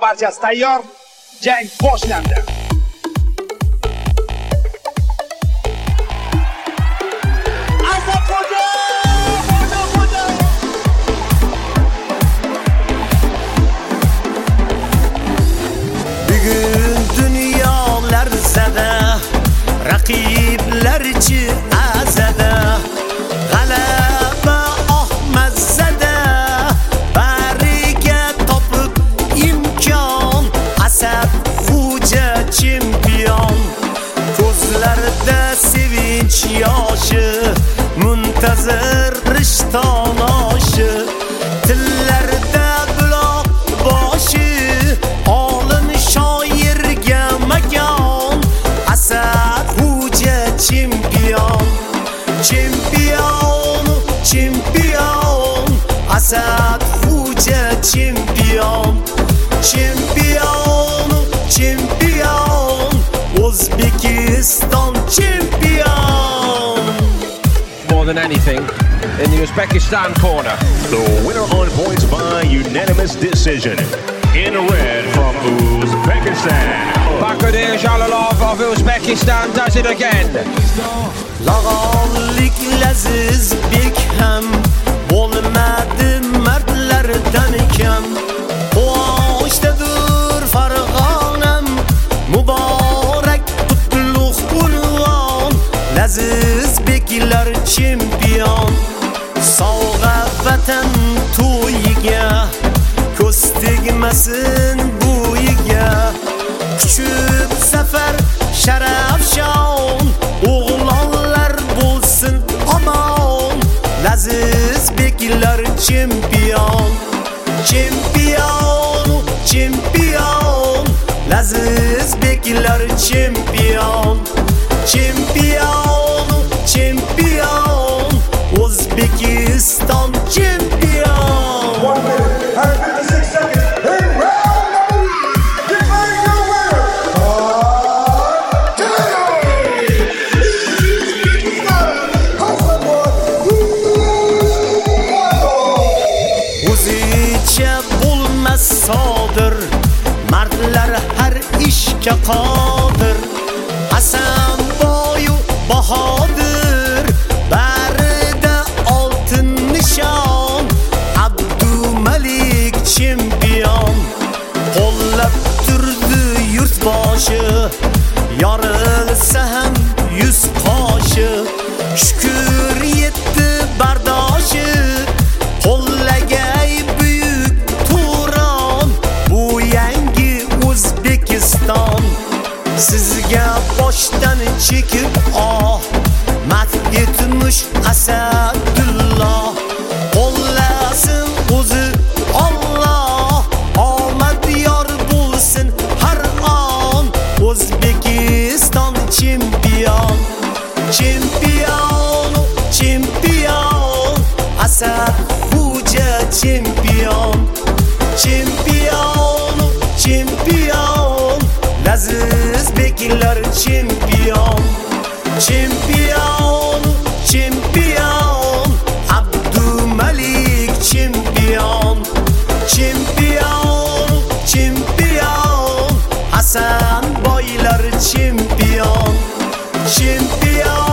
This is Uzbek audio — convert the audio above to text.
barchasi tayyor. Jang boshlandi. Bugun dunyolar zada, raqiblarchi azada. G'alaba Ahmadzada, bariga topib imkon. Asad Xo'ja chempion, ko'zlarida sevinch yoshi, muntazir rishton oshi, tillarda buloq boshi, olim shoirga makon. Asad Xo'ja chempion, chempion, chempion. Asad Xo'ja chempion, chempion, chempion. O'zbekiston chempion. More than anything, in the Uzbekistan corner. The winner on points by unanimous decision. In red from Uzbekistan. Bakodir Jalolov of Uzbekistan does it again. Lag'onlik Lazizbek ham bo'lmadi mardlardan kam. Qo'shdadur Farg'onam, muborak qutlug' unvon. Lazizbeklar chempion, sovg'a vatan to'yiga, ko'z tegmasin bo'yiga. Kuchib safar sharaf shon, o'g'lonlar bo'lsin omon. Lazizbeklar chempion, chempion, chempion. Lazizbeklar chempion, chempion, chempion. O'zbekiston chempion. 1 minute and 56 seconds in round number 1. Declaring your winner, o'zicha bo'lmas sodir, mardlar har ishga qodir. Hasan boyu bahodir, barida oltin nishon. Abdumalik chempion, qo'llab turdi yurtboshi, yorilsa ham yuz qoshi. Shukr yetdi bardoshi, qo'llagay buyuk Turon. Bu yangi O'zbekiston, sizga boshdan chekib mat etmish Asadulloh. Qo'llasin o'zi Alloh, omad yor bo'lsin har on. O'zbekiston chempion, chempion, chempion. Asad Xo'ja chempion, chempion, chempion. Lazizbeklar chempion, chempion, chempion. Abdumalik chempion, chempion, chempion. Hasan boylar chempion, chempion.